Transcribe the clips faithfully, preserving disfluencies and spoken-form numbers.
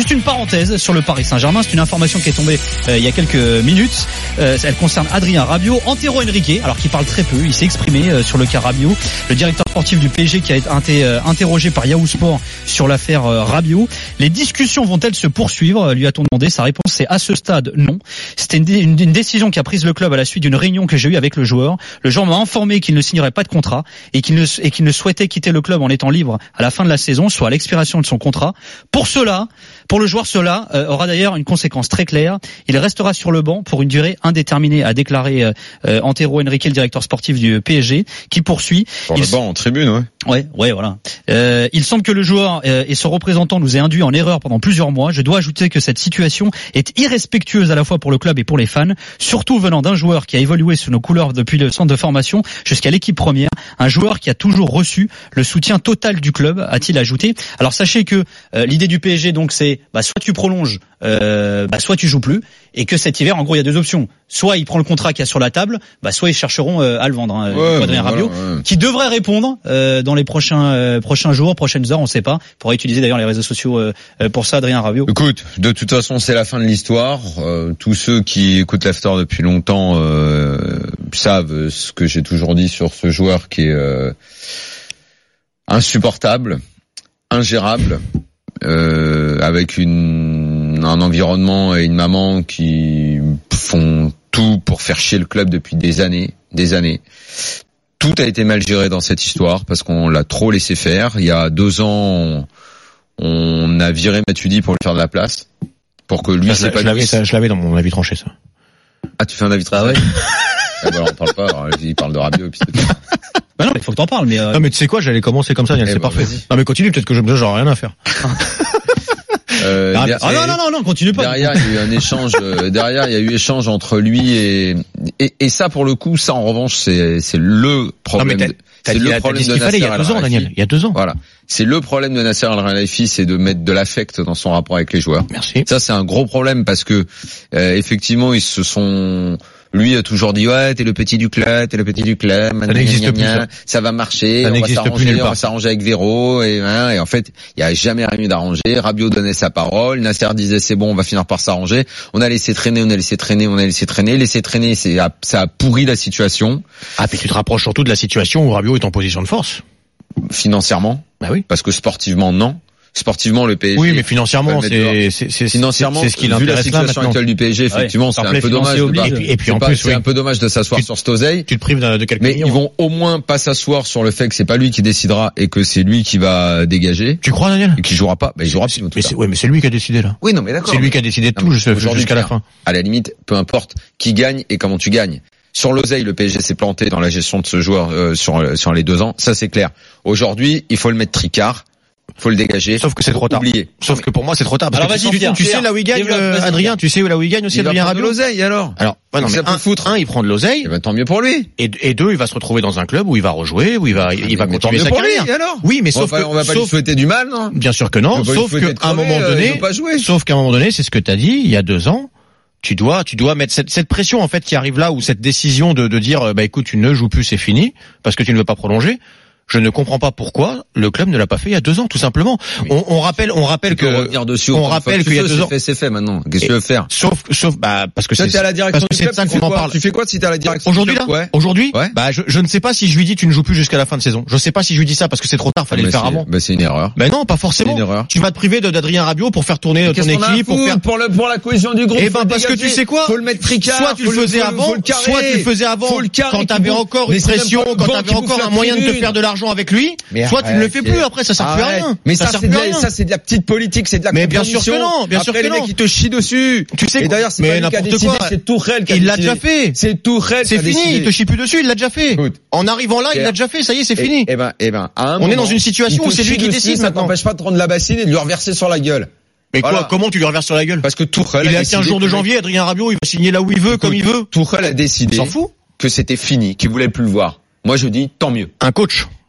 Juste une parenthèse sur le Paris Saint-Germain, c'est une information qui est tombée euh, il y a quelques minutes. Euh, elle concerne Adrien Rabiot, Antero Henrique, alors qu'il parle très peu, il s'est exprimé euh, sur le cas Rabiot. Le directeur sportif du P S G qui a été inté- euh, interrogé par Yahoo Sport sur l'affaire euh, Rabiot. Les discussions vont-elles se poursuivre, lui a-t-on demandé. Sa réponse c'est à ce stade non. C'était une, dé- une, une décision qu'a prise le club à la suite d'une réunion que j'ai eue avec le joueur. Le joueur m'a informé qu'il ne signerait pas de contrat et qu'il ne, et qu'il ne souhaitait quitter le club en étant libre à la fin de la saison, soit à l'expiration de son contrat. Pour cela, pour le joueur, cela euh, aura d'ailleurs une conséquence très claire. Il restera sur le banc pour une durée indéterminée, a déclaré euh, euh, Antero Henrique, le directeur sportif du P S G, qui poursuit. Pour il le banc en tribune, ouais. Ouais, ouais, voilà. Euh, il semble que le joueur euh, et son représentant nous aient induit en erreur pendant plusieurs mois. Je dois ajouter que cette situation est irrespectueuse à la fois pour le club et pour les fans, surtout venant d'un joueur qui a évolué sous nos couleurs depuis le centre de formation jusqu'à l'équipe première, un joueur qui a toujours reçu le soutien total du club, a-t-il ajouté. Alors sachez que euh, l'idée du P S G donc c'est bah, soit tu prolonges, euh, bah, soit tu joues plus, et que cet hiver en gros il y a deux options. Soit il prend le contrat qu'il y a sur la table, bah, soit ils chercheront euh, à le vendre. Hein, ouais, Adrien voilà, Rabiot, ouais. qui devrait répondre euh, dans les prochains euh, prochains jours, prochaines heures, on ne sait pas. Il pourra utiliser d'ailleurs les réseaux sociaux euh, pour ça, Adrien Rabiot. Écoute, de toute façon, c'est la fin de l'histoire. Euh, tous ceux qui écoutent l'After depuis longtemps euh, savent ce que j'ai toujours dit sur ce joueur qui est euh, insupportable, ingérable, euh, avec une, un environnement et une maman qui font tout pour faire chier le club depuis des années, des années. Tout a été mal géré dans cette histoire parce qu'on l'a trop laissé faire. Il y a deux ans, on, on a viré Matuidi pour lui faire de la place, pour que lui s'épanouisse. Je l'avais, je l'avais dans mon avis tranché, ça. Ah, tu fais un avis tranché? Ah ouais. Ah bah, on parle pas. Alors, il parle de Rabiot et puis c'est tout. Bah non, il faut que t'en parles. Mais euh... non, mais tu sais quoi, j'allais commencer comme ça, Daniel, eh c'est bah, parfait. vas-y. Non, mais continue, peut-être que je me j'aurai rien à faire. Euh, ah, der- ah non non non non, continue pas. Derrière, il y a eu un échange. Euh, derrière, il y a eu échange entre lui et et, et ça, pour le coup, ça en revanche, c'est c'est le problème. Non, mais de, t'as c'est dit, le t'as problème dit ce de qu'il fallait il y Nasser a deux ans, Al-Khelaifi. Daniel. Il y a deux ans. Voilà, c'est le problème de Nasser Al-Khelaifi, c'est de mettre de l'affect dans son rapport avec les joueurs. Merci. Ça, c'est un gros problème parce que euh, effectivement, ils se sont. Lui a toujours dit ouais, t'es le petit du club, t'es le petit du club. Ça n'existe plus, ça. Ça va marcher, Ça on va n'existe plus s'arranger, nulle on va part. s'arranger avec Véro et, hein, et en fait, il y a jamais rien eu d'arrangé. Rabiot donnait sa parole, Nasser disait c'est bon, on va finir par s'arranger. On a laissé traîner, on a laissé traîner, on a laissé traîner, laisser traîner, c'est ça a pourri la situation Ah, puis tu te rapproches surtout de la situation où Rabiot est en position de force. financièrement, Bah oui. parce que sportivement non. Sportivement, le P S G. Oui, mais financièrement, peut le mettre c'est, c'est, c'est, Financièrement, c'est ce qui vu la l'intéresse là situation maintenant. actuelle du P S G, effectivement, Ouais, c'est fair un play peu dommage de financier pas, oblige. Et puis, et puis c'est en pas- plus, c'est oui. un peu dommage de s'asseoir Tu- sur cette oseille. Tu te prives de, de quelques Mais millions. ils vont au moins pas s'asseoir sur le fait que c'est pas lui qui décidera et que c'est lui qui va dégager Tu crois, Daniel? et qui jouera pas. Bah, il jouera plus, en tout Mais cas. c'est, ouais, mais c'est lui qui a décidé, là. Oui, non, mais d'accord. C'est lui mais- qui a décidé de Non, tout mais jusqu'à aujourd'hui, jusqu'à la Pierre, fin. À la limite, peu importe qui gagne et comment tu gagnes. Sur l'oseille, le P S G s'est planté dans la gestion de ce joueur euh, sur sur les deux ans. Ça, c'est clair. Aujourd'hui, il faut le mettre tricard. Faut le dégager. Sauf que c'est trop tard. Oublier. Sauf que pour moi, c'est trop tard. Parce Alors que vas-y, tu, Pierre, tu sais Pierre, là où il gagne, développe, euh, vas-y, Adrien, Pierre. tu sais là où il gagne aussi, Il va Adrien prendre de Rabiot. l'oseille, alors. Alors, ouais, non, Donc mais ça peut un, foutre. un, il prend de l'oseille, Eh ben, tant mieux pour lui. et, et deux, il va se retrouver dans un club où il va rejouer, où il va, il va Mais tant continuer mieux sa pour lui, carrière. alors. Oui, mais On va sauf pas, que, on va pas lui sauf, souhaiter du mal, non? bien sûr que On non, va pas lui sauf souhaiter de qu'à un crever, moment euh, il donné, veut pas jouer. sauf qu'à un moment donné, c'est ce que t'as dit, il y a deux ans, tu dois, tu dois mettre cette, cette pression, en fait, qui arrive là, ou cette décision de, de dire, bah, écoute, tu ne joues plus, c'est fini, parce que tu ne veux pas prolonger. Je ne comprends pas pourquoi le club ne l'a pas fait il y a deux ans, tout simplement. Oui. On, on rappelle, on rappelle Tu peux que, revenir dessus on autant de fois rappelle que tu qu'il y a veux, deux c'est ans. fait, c'est fait maintenant. Qu'est-ce que tu veux faire? Sauf, sauf, bah, parce que Toi, c'est, t'es à la direction parce que du c'est club, de ça tu fais qu'on en quoi? parle. Tu fais quoi si t'es à la direction Aujourd'hui du là, club? Ouais. aujourd'hui, Ouais. bah je, je ne sais pas si je lui dis tu ne joues plus jusqu'à la fin de saison. Je sais pas si je lui dis ça parce que c'est trop tard, fallait Bah, le faire c'est- avant. Bah, c'est une erreur. Ben non, pas forcément. C'est une erreur. Tu vas te priver de d'Adrien Rabiot pour faire tourner ton Qu'est-ce qu'on a à équipe, pour foutre faire. pour le, pour la cohésion du groupe. Eh faut ben le parce que dégager. tu sais quoi, Faut le mettre tricard. soit tu faut le faisais faut avant, faut le carrer. soit tu le faisais avant, Faut le carrer quand qui t'avais bouffe. encore Mais une c'est même pression, pas le quand banc t'avais qui bouffe encore la un moyen de te tribune. faire de l'argent avec lui. Mais Soit tu ne le fais plus, après ça sert plus à Arrête. rien. Mais ça, sert c'est plus de à la, rien. ça c'est de la petite politique, c'est de la Mais bien sûr que compromission. non, bien sûr Après, que les non. mecs ils te chient dessus. Tu sais Et quoi, d'ailleurs c'est mais pas lui qui a n'importe décidé, quoi. c'est Tourelle qui a Il l'a décidé. déjà fait. C'est Tourelle qui C'est a fini, décidé. il te chie plus dessus, il l'a déjà fait. Écoute. En arrivant là, il Et- l'a déjà fait, ça y est, c'est Et- fini. Eh ben, eh ben, à un On est moment, dans une situation il où te c'est lui chie qui dessus, décide ça maintenant. t'empêche pas de prendre la bassine et de lui reverser sur la gueule. Mais quoi, Voilà. comment tu lui reverses sur la gueule? Parce que Tourelle Il est a à décidé quinze jours de que- janvier, Adrien Rabiot, il va signer là où il veut, comme il veut. Tourelle a décidé On s'en fout. que c'était fini, qu'il voulait plus le voir. Moi je dis tant mieux. Un coach.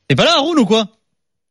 T'es pas là, Haroun, ou quoi?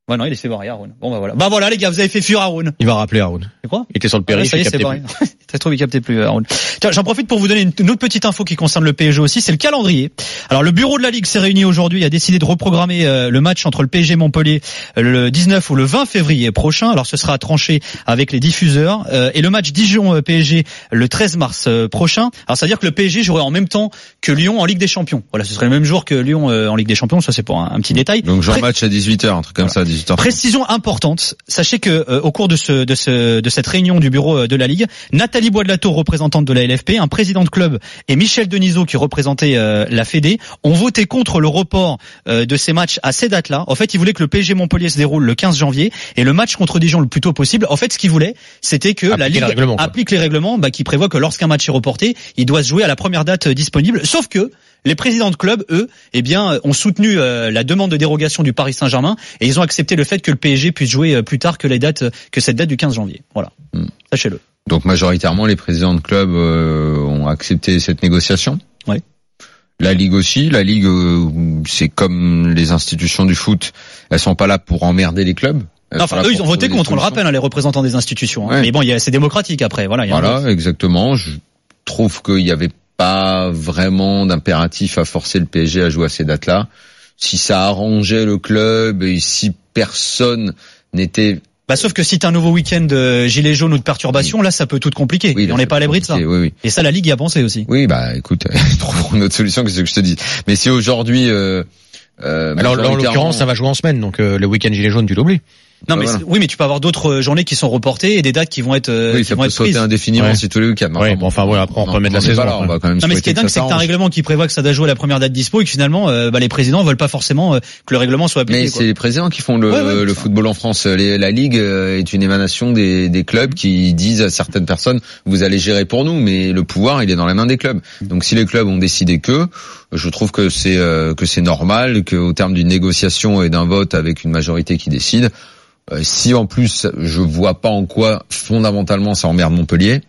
Ouais, non, il est fait barrer, Haroun. Bon, bah voilà. Bah voilà, les gars, vous avez fait fuir Haroun. Il va rappeler Haroun. C'est quoi? Il était sur le Ah, périph', ça y est, il c'est captait barré. plus. T'as trop, il captait plus, Haroun. Tiens, j'en profite pour vous donner une, une autre petite info qui concerne le P S G aussi, c'est le calendrier. Alors, le bureau de la Ligue s'est réuni aujourd'hui, a décidé de reprogrammer euh, le match entre le P S G et Montpellier euh, le dix-neuf ou le vingt février prochain. Alors, ce sera tranché avec les diffuseurs. Euh, et le match Dijon-P S G le treize mars euh, prochain. Alors, ça veut dire que le P S G jouerait en même temps que Lyon en Ligue des Champions. Voilà, ce serait le même jour que Lyon euh, en Ligue des Champions. Ça, c'est pour un, un petit détail. Donc genre Pré- match à dix-huit heures, un truc comme Voilà. ça, à dix-huit heures. Précision importante, sachez que euh, au cours de ce de ce de cette réunion du bureau euh, de la Ligue, Nathalie Bois-de-Latour, représentante de la L F P, un président de club, et Michel Denisot qui représentait euh, la Fédé, ont voté contre le report euh, de ces matchs à ces dates-là. En fait, ils voulaient que le P S G Montpellier se déroule le quinze janvier et le match contre Dijon le plus tôt possible. En fait, ce qu'ils voulaient, c'était que Appliquer la Ligue les règlements, quoi. applique les règlements bah, qui prévoient que lorsqu'un match est reporté, il doit se jouer à la première date euh, disponible. Sauf que les présidents de club, eux, eh bien, ont soutenu euh, la demande de dérogation du Paris Saint-Germain et ils ont accepté le fait que le P S G puisse jouer euh, plus tard que les dates, que cette date du quinze janvier. Voilà, Hmm. sachez-le. Donc majoritairement, les présidents de club euh, ont accepté cette négociation. Ouais. La Ligue aussi. La Ligue, euh, c'est comme les institutions du foot. Elles sont pas là pour emmerder les clubs. Elles Non, sont enfin, là eux, ils pour ont voté trouver des contre, on le solutions. rappelle, hein, les représentants des institutions. Hein. Ouais. Mais bon, il y a, c'est démocratique après. Voilà. Il y a un Voilà, vote. exactement. Je trouve qu'il y avait pas vraiment d'impératif à forcer le P S G à jouer à ces dates-là. Si ça arrangeait le club et si personne n'était... Bah, sauf que si t'as un nouveau week-end de gilets jaunes ou de perturbations, là, ça peut tout compliquer. Oui, et là, on n'est c'est pas à l'abri de ça. compliqué, Oui, oui. Et ça, la Ligue y a pensé aussi. Oui, bah écoute, trouverons une autre solution que ce que je te dis. Mais si aujourd'hui... Euh, euh, Alors, en majoritairement- l'occurrence, ça va jouer en semaine, donc euh, le week-end gilet jaune, tu l'oublies. Non, Bah, mais voilà. c'est- oui, mais tu peux avoir d'autres euh, journées qui sont reportées et des dates qui vont être, euh, Oui, qui ça vont peut être sauter prises. indéfiniment Ouais. si tous les week-ends. Ouais, bon, enfin, voilà, après, on non, remet de la on est saison, pas là, après. on va quand même Non, mais ce qui est souhaiter dingue, que c'est ça que t'as un s'arrange. règlement qui prévoit que ça doit jouer à la première date dispo et que finalement, euh, bah, les présidents veulent pas forcément euh, que le règlement soit appliqué. Mais quoi. c'est les présidents qui font le, Ouais, ouais, le ça. football en France. Les- la Ligue euh, est une émanation des, des clubs qui disent à certaines personnes, vous allez gérer pour nous, mais le pouvoir, il est dans la main des clubs. Donc si les clubs ont décidé que, je trouve que c'est euh, que c'est normal qu'au terme d'une négociation et d'un vote avec une majorité qui décide, euh, si en plus je vois pas en quoi fondamentalement ça emmerde Montpellier.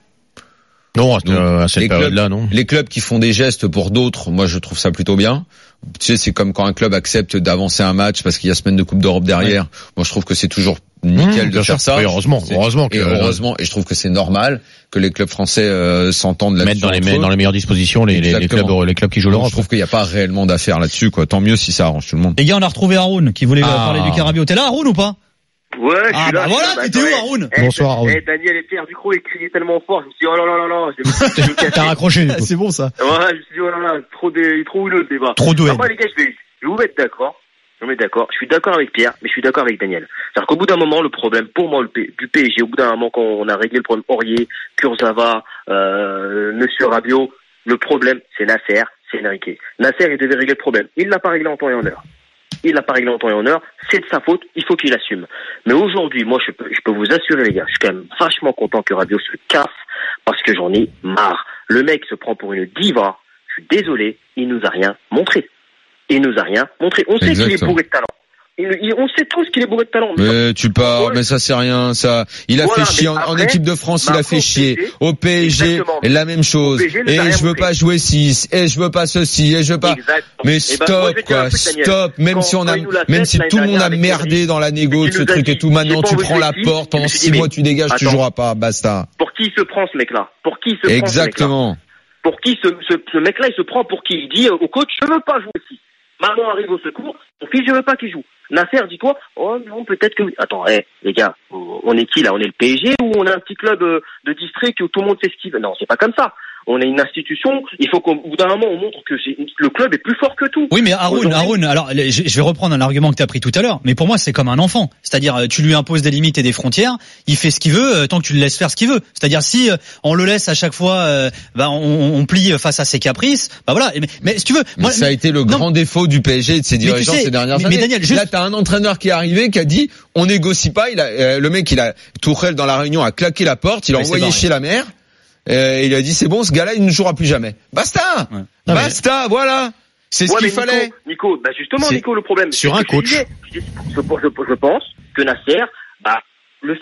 Non, à, Donc, euh, à cette les période-là, non. Les clubs qui font des gestes pour d'autres, moi je trouve ça plutôt bien. Tu sais, c'est comme quand un club accepte d'avancer un match parce qu'il y a semaine de Coupe d'Europe derrière. Moi je trouve que c'est toujours nickel Mmh, de bien faire sûr. ça. Oui, heureusement, C'est- heureusement que et heureusement, et je trouve que c'est normal que les clubs français euh, s'entendent là-dessus. mettre dans les, entre eux. dans les meilleures dispositions les, les, les Exactement. clubs, les clubs qui jouent Donc, l'Europe. je trouve qu'il n'y a pas réellement d'affaires là-dessus, quoi. Tant mieux si ça arrange tout le monde. Les gars, on a retrouvé Haroun qui voulait euh, Ah. parler du Carabio. T'es là, Haroun, ou pas? Ouais, je Ah, suis bah là. voilà, je suis là, t'étais bah, où, attends, Haroun? eh, Bonsoir, Haroun. Eh, Daniel et Pierre Ducrot, ils criaient tellement fort, je me suis dit, oh là là là là, je me suis T'as raccroché, du coup. C'est bon, ça. Ouais, je me suis dit, oh là là, trop de, trop houleux le débat. Trop de Alors, haine. moi, les gars, je vais, je vais vous mettre d'accord. Je vais vous mettre d'accord. Je suis d'accord avec Pierre, mais je suis d'accord avec Daniel. C'est-à-dire qu'au bout d'un moment, le problème, pour moi, le P, du P S G, au bout d'un moment, quand on a réglé le problème Aurier, Kurzawa, euh, Monsieur Rabiot, le problème, c'est Nasser, c'est Enrique. Nasser, il devait régler le problème. Il l'a pas réglé en temps et en heure. Il l'a pas réglé en temps et en heure. C'est de sa faute. Il faut qu'il assume. Mais aujourd'hui, moi, je peux, je peux vous assurer, les gars, je suis quand même vachement content que Rabiot se casse parce que j'en ai marre. Le mec se prend pour une diva. Je suis désolé. Il nous a rien montré. Il nous a rien montré. On sait qu'il est Exactement. bourré de talent. Il, il- on sait tous qu'il est bourré de talent. Mais Mais tu pars, Ouais. mais ça c'est rien, ça. Il a Voilà, fait chier mais en, en après, équipe de France, il bah, a fait au chier. P S G, Au P S G, exactement. la même chose. Au P S G, il Et nous a rien je veux montré. pas jouer six, et je veux pas ceci, et je veux pas. Exactement. Mais Eh ben, moi, je stop, vais te dire un quoi, truc, Daniel. stop. Même Quand- si on quand a, il nous l'a même fait si l'année tout le monde dernière a avec merdé Henry, dans la négo et de tu ce nous as truc et dit, tout, maintenant j'ai pas tu envie de prends la jouer porte, six, pendant je me suis six dit, mais- mois tu dégages, tu Attends. joueras pas, basta. Pour qui il se prend, ce mec-là? Pour qui il se prend, ce mec-là? Exactement. Pour qui ce, ce, ce mec-là, il se prend pour qui? Il dit euh, au coach, je veux pas jouer ici. Maman arrive au secours, mon fils, je veux pas qu'il joue. Nasser dit quoi? Oh non, peut-être que oui. Attends, hé, les gars, on est qui là? On est le P S G ou on est un petit club euh, de district où tout le monde fait ce qu'il veut? Non, c'est pas comme ça. On est une institution, il faut qu'au bout d'un moment on montre que c'est, le club est plus fort que tout. Oui, mais Haroun, Aujourd'hui- Haroun, alors je je vais reprendre un argument que tu as pris tout à l'heure, mais pour moi c'est comme un enfant, c'est-à-dire euh, tu lui imposes des limites et des frontières, il fait ce qu'il veut euh, tant que tu le laisses faire ce qu'il veut. C'est-à-dire si euh, on le laisse à chaque fois, euh, bah, on, on plie face à ses caprices, bah voilà. Mais, mais si tu veux, Mais moi, ça a été le non, grand défaut du P S G et de ses Mais tu dirigeants sais, ces dernières mais- mais années. Daniel, juste- Là, t'as un entraîneur qui est arrivé, qui a dit, on négocie pas. Il a, euh, le mec, il a, Tourelle dans la réunion a claqué la porte, il a Ouais, c'est envoyé barré. chez la mère. Euh, il a dit, c'est bon, ce gars-là, il ne jouera plus jamais. Basta, Ouais. Non, mais- basta, voilà. C'est ce Ouais, qu'il mais fallait. Nico, Nico, bah justement, C'est Nico, le problème. sur c'est un ce que je coach. disais. Je, dis- je, je- je pense que Nasser, bah, le fait qu'il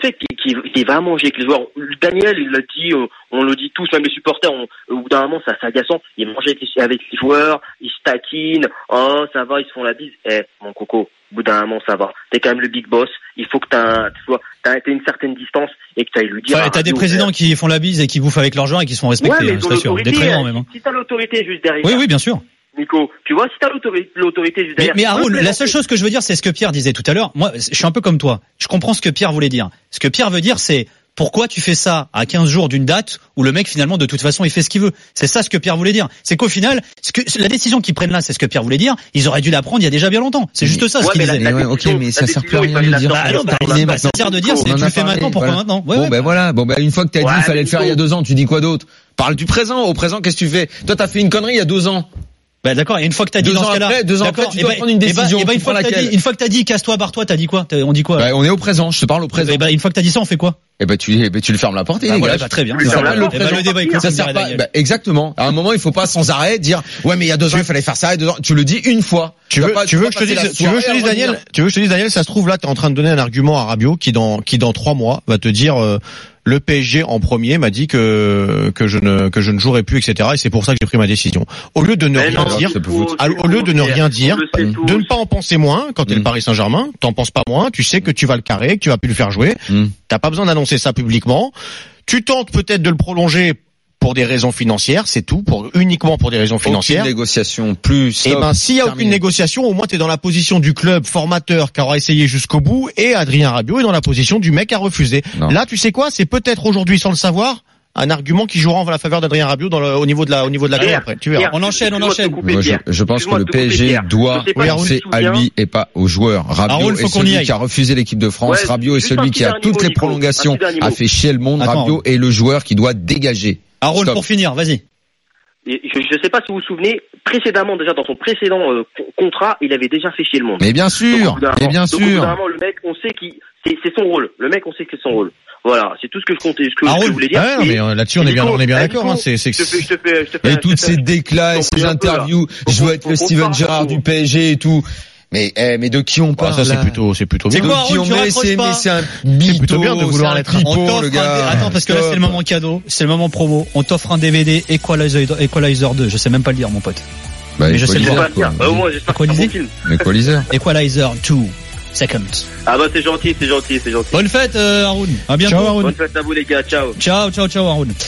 qui, qui va manger avec les joueurs. Daniel, il l'a dit, on, on le dit tous, même les supporters, on, au bout d'un moment, ça, c'est agaçant. Il mange avec les, avec les joueurs, ils se taquinent, oh, ça va, ils se font la bise. Eh, mon coco, au bout d'un moment, ça va. T'es quand même le big boss. Il faut que t'as, tu vois, t'as, t'as une certaine distance et que t'ailles lui dire. Enfin, t'as des présidents qui font la bise et qui bouffent avec leurs joueurs et qui sont respectés, ouais, hein, c'est sûr. Des traînants, même. Hein. Si t'as l'autorité juste derrière. Oui, oui, bien sûr. Nico, tu vois, si t'as l'autorité, l'autorité juste derrière. Mais, mais Haroun, la seule chose que je veux dire, c'est ce que Pierre disait tout à l'heure. Moi, je suis un peu comme toi. Je comprends ce que Pierre voulait dire. Ce que Pierre veut dire, c'est pourquoi tu fais ça à quinze jours d'une date où le mec, finalement, de toute façon, il fait ce qu'il veut. C'est ça ce que Pierre voulait dire. C'est qu'au final, ce que, la décision qu'ils prennent là, c'est ce que Pierre voulait dire. Ils auraient dû la prendre il y a déjà bien longtemps. C'est juste ça, ouais, ce qu'il disait. La, la ok, mais ça sert plus à rien de dire. Bah, non, bah, ça sert de dire, c'est tu le fais maintenant, pourquoi voilà. maintenant? Ouais, bon, ouais. ben voilà. Bon, ben une fois que t'as dit, Ouais, il fallait le faire il y a deux ans, tu dis quoi d'autre? Parle du présent. Au présent, qu'est-ce que tu fais? Toi, t'as fait une connerie il y a deux ans. Bah d'accord, et une fois que t'as dit deux dans ans ce cas-là, après, deux ans après, tu dois bah, prendre une décision. Et bah, une fois que t'as dit, une fois que t'as dit, casse-toi, barre-toi, t'as dit quoi? On dit quoi? Bah, on est au présent, je te parle au présent. Et bah, une fois que t'as dit ça, on fait quoi? Et bah, tu, eh ben, tu le fermes la porte et bah, dégage. voilà, bah, très bien. Ça s'appelle le le présent. le débat est Ça sert pas, bah, exactement. À un moment, il faut pas sans arrêt dire, ouais, mais il y a deux ans, il fallait faire ça, et deux ans. Tu le dis une fois. Tu veux, tu veux que je te dise, tu veux que je te dise, Daniel, tu veux que je te dise, Daniel, ça se trouve là, t'es en train de donner un argument à Rabiot qui dans, qui dans trois mois va te dire, euh, le P S G en premier m'a dit que que je ne que je ne jouerai plus, et cetera. Et c'est pour ça que j'ai pris ma décision. Au lieu de ne Mais rien non, dire, ça peut vous- à- au lieu de ne rien dire, On le sait tous. de ne pas en penser moins quand t'es Mm. le Paris Saint-Germain, t'en penses pas moins, tu sais que tu vas le carrer, que tu vas plus le faire jouer. Mm. T'as pas besoin d'annoncer ça publiquement. Tu tentes peut-être de le prolonger pour des raisons financières, c'est tout, pour uniquement pour des raisons financières. Aucune négociation plus. Et ben, s'il y a terminé. aucune négociation, au moins t'es dans la position du club formateur qui aura essayé jusqu'au bout, et Adrien Rabiot est dans la position du mec à refuser. Non. Là, tu sais quoi, c'est peut-être aujourd'hui, sans le savoir, un argument qui jouera en la faveur d'Adrien Rabiot dans le, au niveau de la, au niveau de la Pierre, après. Tu verras. Pierre, On enchaîne, on excuse-moi de te enchaîne. couper, Moi, je, Pierre. je pense que Excuse-moi le de te couper, P S G Pierre. doit Je sais pas si penser tu te à souviens. lui et pas aux joueurs. Rabiot Raoul, faut est qu'on y celui aille. qui a refusé l'équipe de France. Ouais, Rabiot est juste celui un qui a petit toutes dernier les mot, Nico. prolongations, Un petit dernier a mot. fait chier le monde. Attends. Rabiot est le joueur qui doit dégager. Haroun, Stop. pour finir, vas-y. Et je ne sais pas si vous vous souvenez, précédemment, déjà dans son précédent euh, co- contrat, il avait déjà fait chier le monde. Mais bien Donc, au sûr, bout d'un mais moment- bien donc, au bout sûr. d'un moment, le mec, on sait qu'il, c'est, c'est son rôle. Le mec, on sait que c'est son rôle. Voilà, c'est tout ce que je comptais, ce que, ce que je voulais dire. Ouais, non, Et- mais euh, là-dessus, on est bien, Nico, on est bien eh, d'accord, Nico, hein, c'est, c'est, je te fais, je te fais, je te fais, Et je te toutes fais- ces déclats et je t'en ces prie un peu, là. interviews, Faut je veux qu'on- être faut le qu'on Steven parle Gerrard de du tout. P S G et tout. Mais, eh, mais de qui on Bah, parle ça, c'est là plutôt, c'est plutôt C'est bien. quoi, De qui Haroun, on tu met, raccroches c'est, pas. mais c'est un mytho, plutôt bien de vouloir c'est un l'être. On pipeau, t'offre le un gars. dé- Attends, parce que là, c'est le moment cadeau, c'est le moment promo. On t'offre un D V D Equalizer, Equalizer deux. Je sais même pas le dire, mon pote. Bah, Mais je sais le Je sais voir. pas dire. Bah, au moins, j'espère que c'est un bon film. Equalizer. Equalizer deux. Second. Ah bah, c'est gentil, c'est gentil, c'est gentil. Bonne fête, euh, Haroun. À bientôt. Ciao, Haroun. Bonne fête à vous, les gars. Ciao. Ciao, ciao, ciao, Haroun.